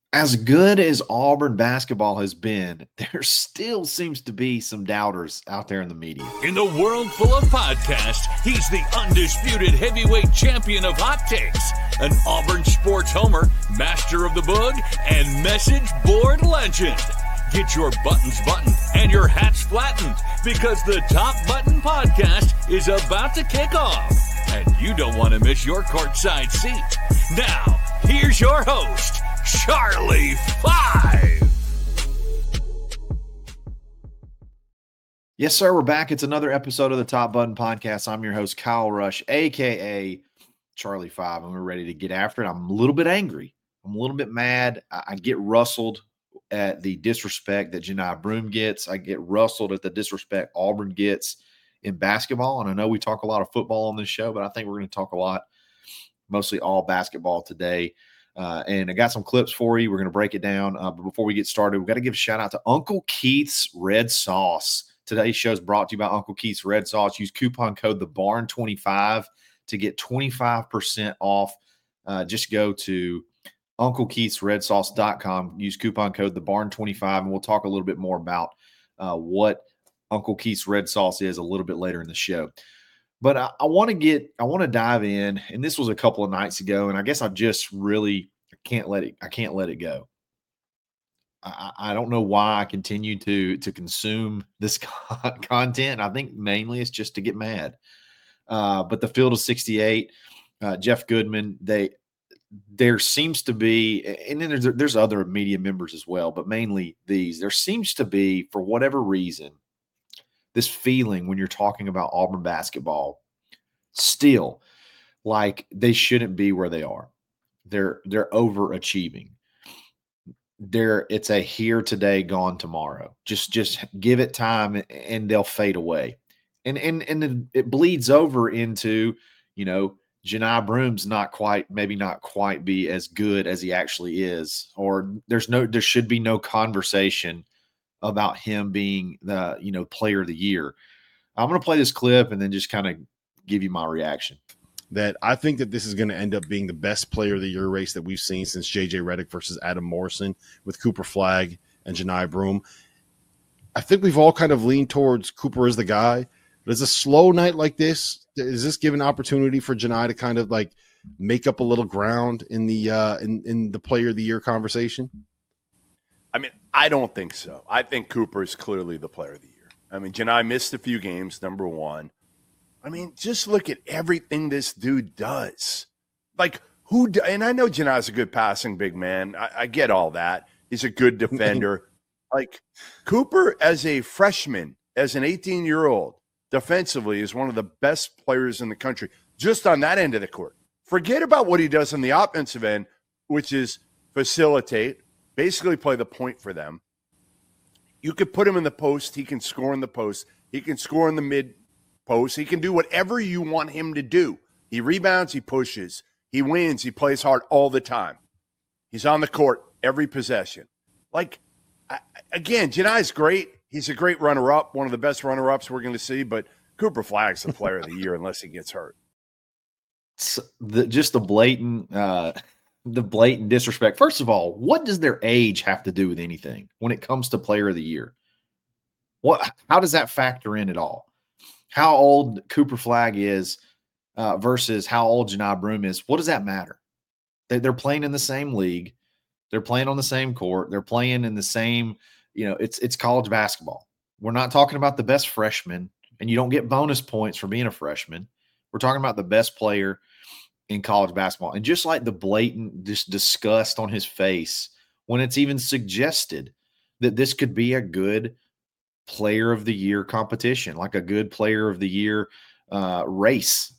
As good as Auburn basketball has been, there still seems to be some doubters out there in the media. In the world full of podcasts, he's the undisputed heavyweight champion of hot takes, an Auburn sports homer, master of the boog, and message board legend. Get your buttons buttoned and your hats flattened because the Top Button Podcast is about to kick off. And you don't want to miss your courtside seat. Now, here's your host, Charlie Five. Yes, sir. We're back. It's another episode of the Top Button Podcast. I'm your host, Kyle Rush, a.k.a. Charlie Five, and we're ready to get after it. I'm a little bit angry. I'm a little bit mad. I get rustled at the disrespect that Johni Broome gets. I get rustled at the disrespect Auburn gets in basketball. And I know we talk a lot of football on this show, but I think we're going to talk a lot, mostly all basketball today. And I got some clips for you. We're going to break it down. But before we get started, we've got to give a shout out to Uncle Keith's Red Sauce. Today's show is brought to you by Uncle Keith's Red Sauce. Use coupon code TheBarn25 to get 25% off. Just go to UncleKeith'sRedSauce.com. Use coupon code TheBarn25, and we'll talk a little bit more about what Uncle Keith's Red Sauce is a little bit later in the show. But I want to dive in, and this was a couple of nights ago, and I guess I can't let it go. I don't know why I continue to consume this content. I think mainly it's just to get mad. But the Field of 68, Jeff Goodman, there seems to be, and then there's other media members as well, but mainly there seems to be, for whatever reason, this feeling when you're talking about Auburn basketball, still like they shouldn't be where they are. They're overachieving. It's a here today, gone tomorrow. Just give it time and they'll fade away. And it bleeds over into, Johni Broome's not quite be as good as he actually is, or there should be no conversation about him being the player of the year. I'm going to play this clip and then just kind of give you my reaction. That I think that this is going to end up being the best player of the year race that we've seen since J.J. Redick versus Adam Morrison with Cooper Flagg and Johni Broome. I think we've all kind of leaned towards Cooper as the guy. But as a slow night like this, is this give an opportunity for Johni to kind of like make up a little ground in the in the player of the year conversation? I mean, I don't think so. I think Cooper is clearly the player of the year. I mean, Johni missed a few games, number one. I mean, just look at everything this dude does. Like, and I know Johni's a good passing big man. I get all that. He's a good defender. Like, Cooper as a freshman, as an 18-year-old, defensively is one of the best players in the country, just on that end of the court. Forget about what he does on the offensive end, which is facilitate, basically play the point for them. You could put him in the post. He can score in the post. He can score in the mid post. He can do whatever you want him to do. He rebounds. He pushes. He wins. He plays hard all the time. He's on the court every possession. Like, again, Johni's great. He's a great runner-up, one of the best runner-ups we're going to see, but Cooper Flagg's the player of the year unless he gets hurt. Just the blatant disrespect. First of all, what does their age have to do with anything when it comes to player of the year? How does that factor in at all? How old Cooper Flagg is versus how old Johni Broome is, what does that matter? They're playing in the same league. They're playing on the same court. They're playing in the same, it's college basketball. We're not talking about the best freshman, and you don't get bonus points for being a freshman. We're talking about the best player in college basketball. And just like the blatant disgust on his face when it's even suggested that this could be a good player of the year competition, like a good player of the year race.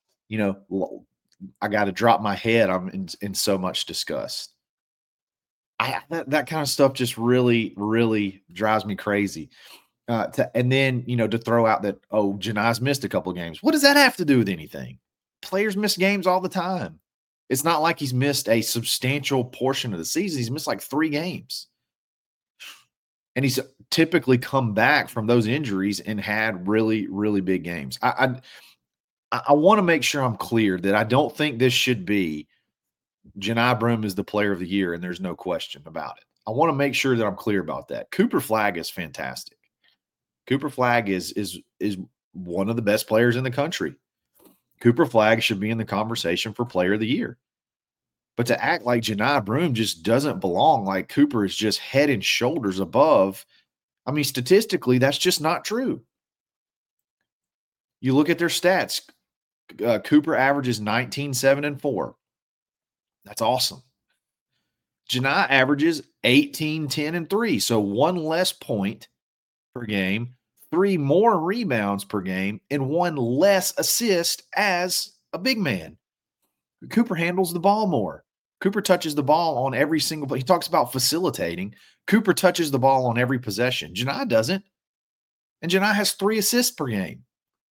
I got to drop my head. I'm in so much disgust. That kind of stuff just really, really drives me crazy. And then, to throw out that, Johni's missed a couple of games. What does that have to do with anything? Players miss games all the time. It's not like he's missed a substantial portion of the season. He's missed like 3 games. And he's typically come back from those injuries and had really, really big games. I want to make sure I'm clear that I don't think this should be Janai Broome is the player of the year, and there's no question about it. I want to make sure that I'm clear about that. Cooper Flagg is fantastic. Cooper Flagg is one of the best players in the country. Cooper Flagg should be in the conversation for player of the year. But to act like Janai Broome just doesn't belong, like Cooper is just head and shoulders above, I mean, statistically, that's just not true. You look at their stats. Cooper averages 19, 7, and 4. That's awesome. Janai averages 18, 10, and 3. So 1 less point per game, 3 more rebounds per game, and 1 less assist as a big man. Cooper handles the ball more. Cooper touches the ball on every single play. He talks about facilitating. Cooper touches the ball on every possession. Janai doesn't. And Janai has 3 assists per game.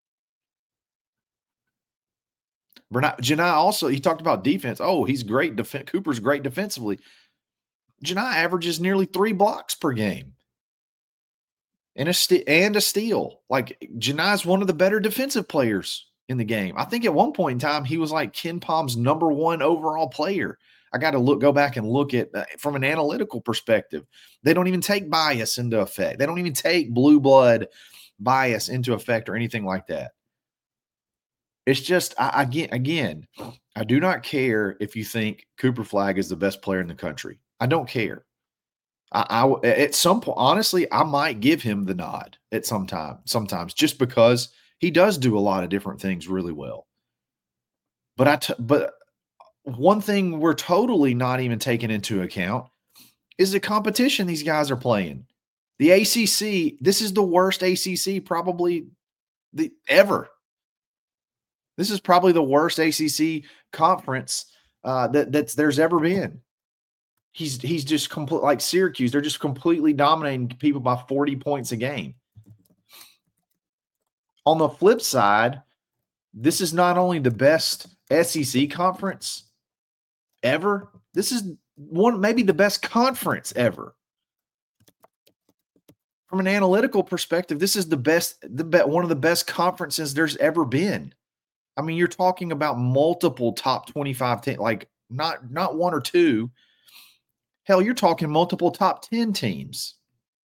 Janai also, he talked about defense. Oh, he's great. Cooper's great defensively. Janai averages nearly 3 blocks per game. And a steal. Like, Janai's one of the better defensive players in the game. I think at one point in time, he was like KenPom's #1 overall player. I got to go back and look at from an analytical perspective. They don't even take bias into effect. They don't even take blue blood bias into effect or anything like that. It's just, again, I do not care if you think Cooper Flagg is the best player in the country. I don't care. I at some point, honestly, I might give him the nod at sometimes, just because he does do a lot of different things really well. But one thing we're totally not even taking into account is the competition these guys are playing. The ACC, this is the worst ACC probably ever. This is probably the worst ACC conference that there's ever been. He's just complete, like Syracuse. They're just completely dominating people by 40 points a game. On the flip side, this is not only the best SEC conference ever. This is maybe the best conference ever. From an analytical perspective, this is one of the best conferences there's ever been. I mean, you're talking about multiple top 25 teams, like not 1 or 2. Hell, you're talking multiple top 10 teams.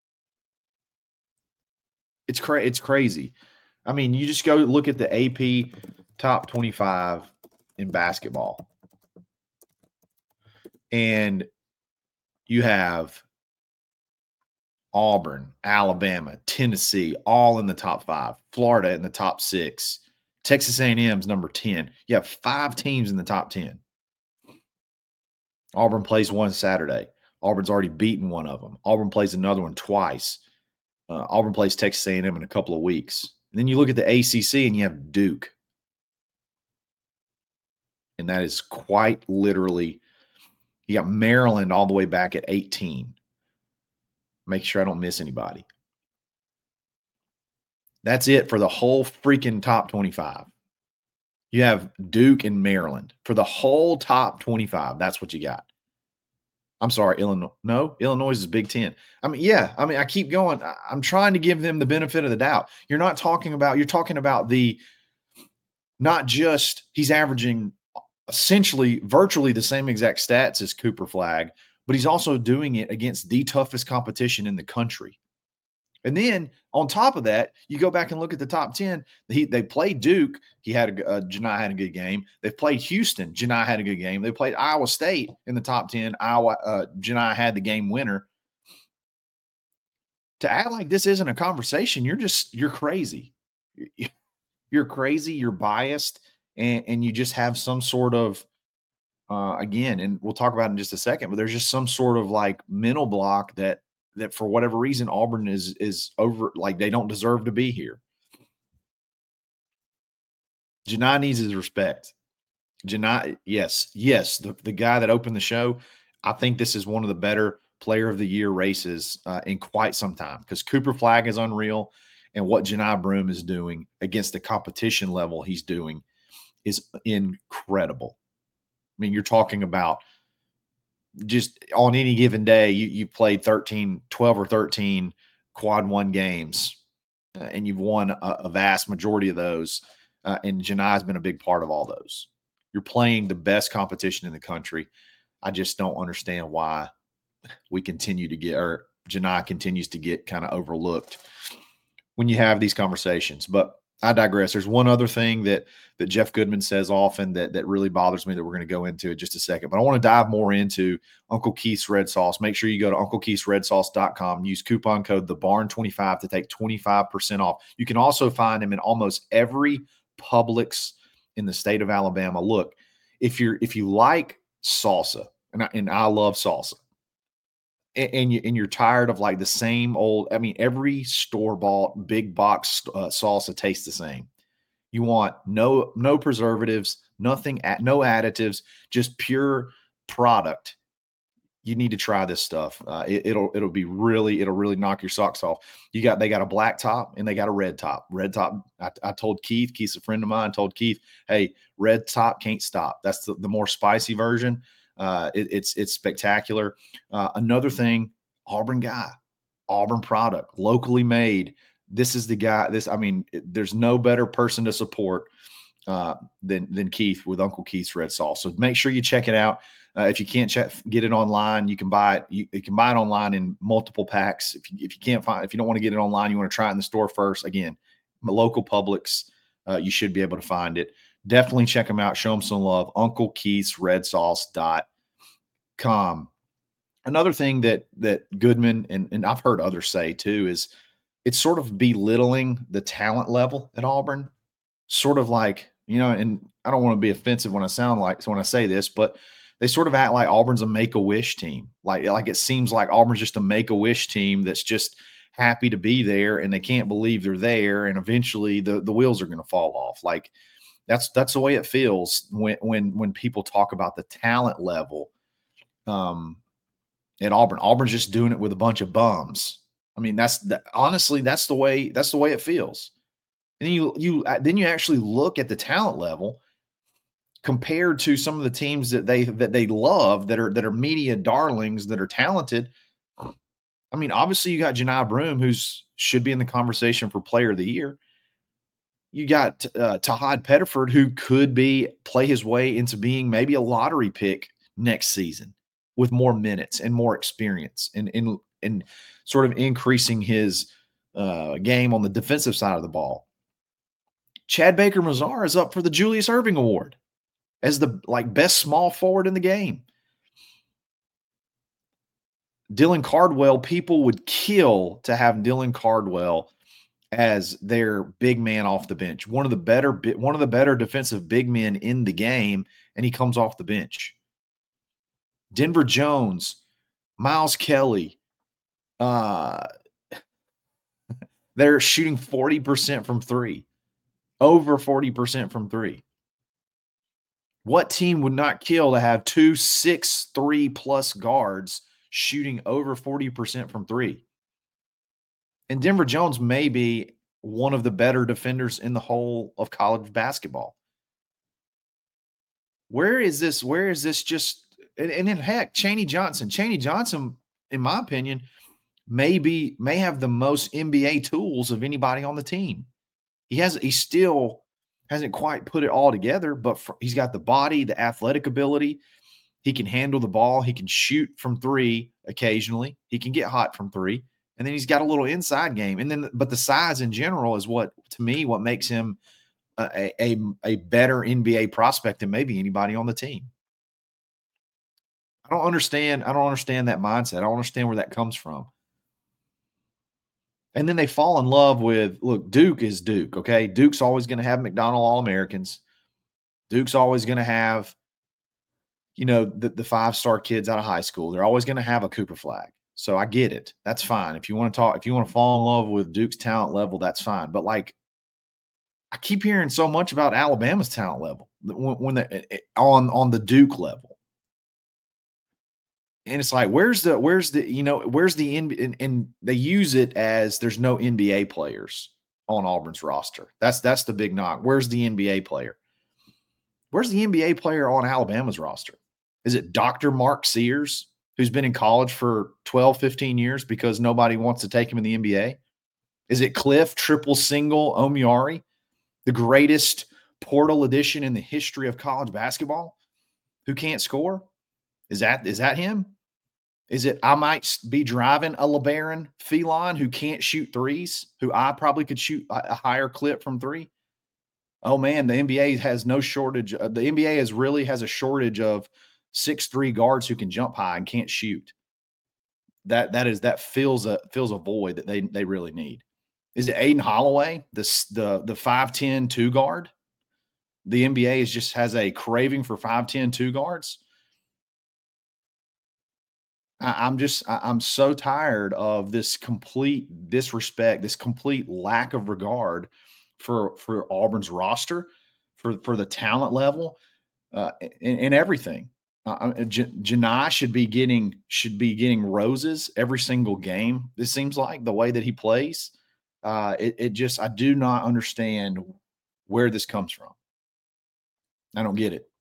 It's crazy. I mean, you just go look at the AP top 25 in basketball. And you have Auburn, Alabama, Tennessee, all in the top 5. Florida in the top 6. Texas A&M's number 10. You have 5 teams in the top 10. Auburn plays one Saturday. Auburn's already beaten one of them. Auburn plays another one twice. Auburn plays Texas A&M in a couple of weeks. And then you look at the ACC and you have Duke. And that is quite literally, you got Maryland all the way back at 18. Make sure I don't miss anybody. That's it for the whole freaking top 25. You have Duke and Maryland for the whole top 25. That's what you got. I'm sorry, Illinois. No, Illinois is Big Ten. I mean, yeah. I mean, I keep going. I'm trying to give them the benefit of the doubt. You're talking about not just he's averaging essentially virtually the same exact stats as Cooper Flagg, but he's also doing it against the toughest competition in the country. And then on top of that, you go back and look at the top 10. They played Duke. Janai had a good game. They played Houston. Janai had a good game. They played Iowa State in the top 10. Janai had the game winner. To act like this isn't a conversation, you're crazy. You're crazy. You're biased, and you just have some sort of again, and we'll talk about it in just a second. But there's just some sort of like mental block that for whatever reason Auburn is over, like they don't deserve to be here. Janai needs his respect. Janai, yes, the guy that opened the show, I think this is one of the better player of the year races in quite some time, because Cooper Flagg is unreal, and what Janai Broome is doing against the competition level he's doing is incredible. I mean, you're talking about just on any given day, you played 12 or 13 quad 1 games, and you've won a vast majority of those. And Janai's been a big part of all those. You're playing the best competition in the country. I just don't understand why we continue to get, or Janai continues to get kind of overlooked when you have these conversations. But I digress. There's one other thing that Jeff Goodman says often that really bothers me that we're going to go into in just a second. But I want to dive more into Uncle Keith's Red Sauce. Make sure you go to UncleKeith'sRedSauce.com. Use coupon code TheBarn25 to take 25% off. You can also find them in almost every Publix in the state of Alabama. Look, if you like salsa, and I love salsa, and you're tired of like the same old, I mean, every store-bought big box salsa tastes the same. You want no preservatives, nothing, no additives, just pure product. You need to try this stuff. It'll really knock your socks off. They got a black top and they got a red top. Red top. I told Keith's a friend of mine, told Keith, hey, red top can't stop. That's the more spicy version. It's spectacular. Another thing, Auburn guy, Auburn product, locally made. This is the guy. There's no better person to support than Keith with Uncle Keith's Red Sauce. So make sure you check it out. If you can't get it online, you can buy it. You can buy it online in multiple packs. If you don't want to get it online, you want to try it in the store first. Again, local Publix, you should be able to find it. Definitely check them out. Show them some love. UncleKeith'sRedSauce.com. Another thing that Goodman and I've heard others say too is it's sort of belittling the talent level at Auburn. Sort of like, and I don't want to be offensive when I say this, but they sort of act like Auburn's a make-a-wish team. Like it seems like Auburn's just a make-a-wish team that's just happy to be there and they can't believe they're there, and eventually the wheels are going to fall off. Like that's the way it feels when people talk about the talent level at Auburn. Auburn's just doing it with a bunch of bums. I mean, honestly, that's the way it feels. And then you actually look at the talent level compared to some of the teams that they love that are media darlings that are talented. I mean, obviously you got Janai Broome, who should be in the conversation for Player of the Year. You got Tahad Pettiford, who could play his way into being maybe a lottery pick next season with more minutes and more experience and sort of increasing his game on the defensive side of the ball. Chad Baker-Mazar is up for the Julius Erving Award as the best small forward in the game. Dylan Cardwell, people would kill to have Dylan Cardwell as their big man off the bench. One of the better defensive big men in the game, and he comes off the bench. Denver Jones, Miles Kelly, they're shooting 40% from three, over 40% from three. What team would not kill to have 2 6'3+ guards shooting over 40% from three? And Denver Jones may be one of the better defenders in the whole of college basketball. Where is this just – and then, heck, Chaney Johnson, in my opinion, may have the most NBA tools of anybody on the team. He still hasn't quite put it all together, but he's got the body, the athletic ability. He can handle the ball. He can shoot from three occasionally. He can get hot from three. And then he's got a little inside game. But the size in general is what makes him a better NBA prospect than maybe anybody on the team. I don't understand that mindset. I don't understand where that comes from. And then they fall in love with, look, Duke is Duke, okay? Duke's always going to have McDonald All-Americans. Duke's always going to have, the five-star kids out of high school. They're always going to have a Cooper Flag. So I get it. That's fine. If you want to fall in love with Duke's talent level, that's fine. But I keep hearing so much about Alabama's talent level on the Duke level. And it's like, where's the and they use it as there's no NBA players on Auburn's roster. That's the big knock. Where's the NBA player? Where's the NBA player on Alabama's roster? Is it Dr. Mark Sears, who's been in college for 12, 15 years because nobody wants to take him in the NBA? Is it Cliff Triple Single Omiari, the greatest portal edition in the history of college basketball who can't score? Is that him? Is it I might be driving a LeBaron Felon who can't shoot threes, who I probably could shoot a higher clip from three? Oh, man, the NBA has no shortage. The NBA really has a shortage of 6'3" guards who can jump high and can't shoot. That fills a void that they really need. Is it Aiden Holloway, the 5'10" two guard? The NBA just has a craving for 5'10" two guards. I'm so tired of this complete disrespect, this complete lack of regard for Auburn's roster, for the talent level, and everything. Janai should be getting roses every single game. This seems like the way that he plays. I do not understand where this comes from. I don't get it.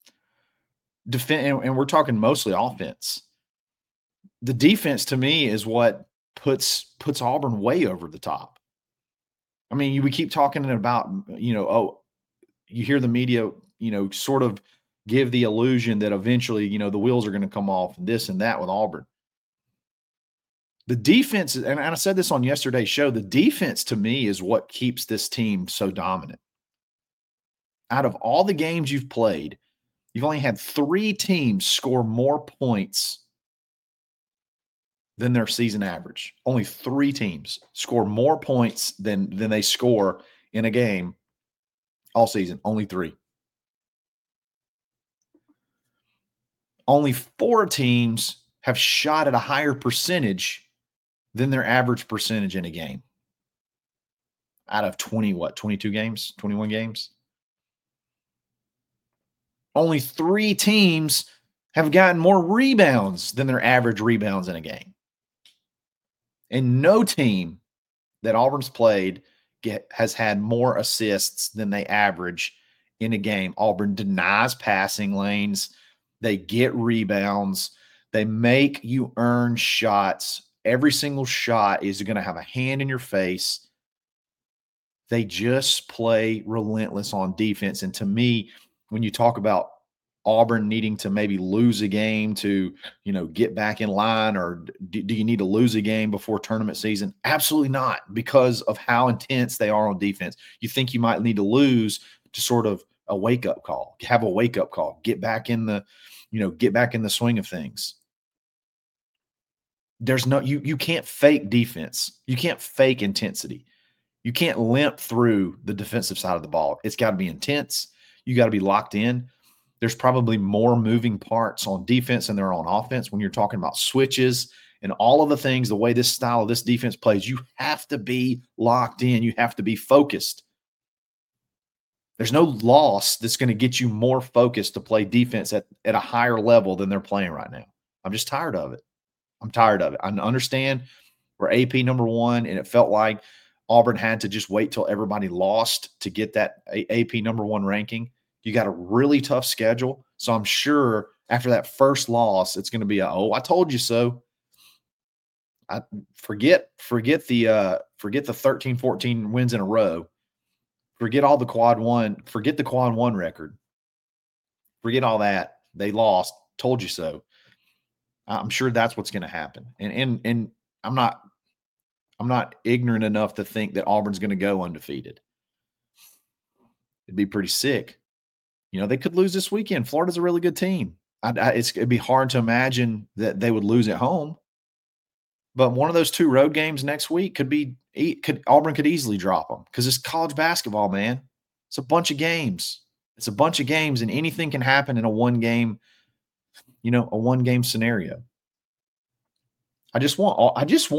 And we're talking mostly offense. The defense to me is what puts Auburn way over the top. I mean, we keep talking about, you hear the media, sort of give the illusion that eventually, the wheels are going to come off this and that with Auburn. The defense, and I said this on yesterday's show, the defense to me is what keeps this team so dominant. Out of all the games you've played, you've only had 3 teams score more points than their season average. Only 3 teams score more points than they score in a game all season. Only 3. Only 4 teams have shot at a higher percentage than their average percentage in a game. Out of 22 games, 21 games? Only 3 teams have gotten more rebounds than their average rebounds in a game. And no team that Auburn's played has had more assists than they average in a game. Auburn denies passing lanes. They get rebounds. They make you earn shots. Every single shot is going to have a hand in your face. They just play relentless on defense. And to me, when you talk about Auburn needing to maybe lose a game to, get back in line, or do you need to lose a game before tournament season? Absolutely not, because of how intense they are on defense. You think you might need to lose to sort of a wake-up call, have a wake-up call, get back in the swing of things. There's no, you can't fake defense. You can't fake intensity. You can't limp through the defensive side of the ball. It's got to be intense. You got to be locked in. There's probably more moving parts on defense than there are on offense when you're talking about switches and all of the things, the way this style of this defense plays. You have to be locked in. You have to be focused. There's no loss that's going to get you more focused to play defense at a higher level than they're playing right now. I'm just tired of it. I'm tired of it. I understand we're AP number 1, and it felt like Auburn had to just wait till everybody lost to get that AP number 1 ranking. You got a really tough schedule. So I'm sure after that first loss, it's going to be I told you so. I forget the 13, 14 wins in a row. Forget all the quad 1. Forget the quad 1 record. Forget all that. They lost. Told you so. I'm sure that's what's going to happen. And I'm not ignorant enough to think that Auburn's going to go undefeated. It'd be pretty sick. They could lose this weekend. Florida's a really good team. It'd be hard to imagine that they would lose at home. But one of those 2 road games next week Auburn could easily drop them, because it's college basketball, man. It's a bunch of games. And anything can happen in a one-game scenario. I just want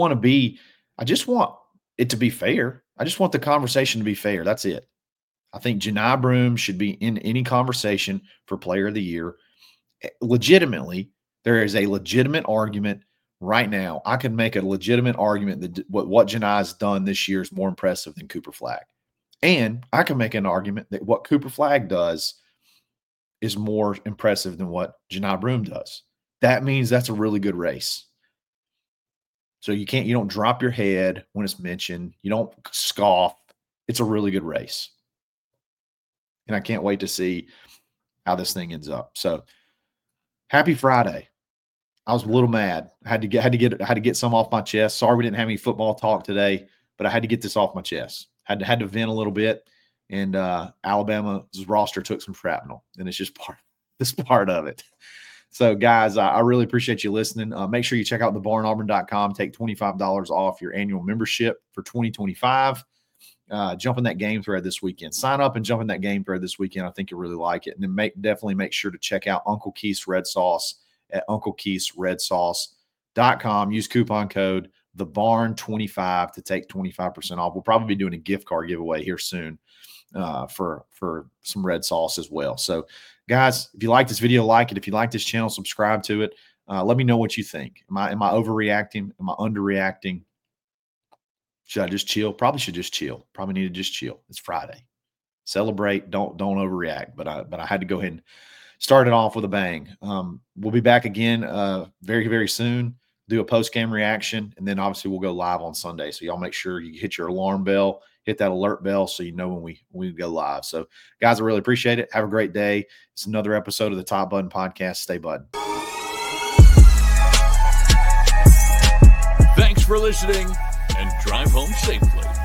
it to be fair. I just want the conversation to be fair. That's it. I think Janai Broome should be in any conversation for Player of the Year. Legitimately, there is a legitimate argument right now. I can make a legitimate argument that what Janai's done this year is more impressive than Cooper Flagg. And I can make an argument that what Cooper Flagg does is more impressive than what Janai Broome does. That means that's a really good race. So you don't drop your head when it's mentioned. You don't scoff. It's a really good race. and I can't wait to see how this thing ends up. So happy Friday. I was a little mad. I had to get some off my chest. Sorry we didn't have any football talk today, but I had to get this off my chest. Had to vent a little bit. And Alabama's roster took some shrapnel, and it's just part of it. So, guys, I really appreciate you listening. Make sure you check out thebarnauburn.com. Take $25 off your annual membership for 2025. Jump in that game thread this weekend. Sign up and jump in that game thread this weekend. I think you'll really like it. And then definitely make sure to check out Uncle Keith's Red Sauce at unclekeithsredsauce.com. Use coupon code TheBarn25 to take 25% off. We'll probably be doing a gift card giveaway here soon for some red sauce as well. So, guys, if you like this video, like it. If you like this channel, subscribe to it. Let me know what you think. Am I overreacting? Am I underreacting? Should I just chill? Probably should just chill. Probably need to just chill. It's Friday. Celebrate. Don't overreact. But I had to go ahead and start it off with a bang. We'll be back again very, very soon. Do a post-game reaction, and then obviously we'll go live on Sunday. So y'all make sure you hit your alarm bell, hit that alert bell so you know when we go live. So, guys, I really appreciate it. Have a great day. It's another episode of the Top Button Podcast. Stay button. Thanks for listening, and drive home safely.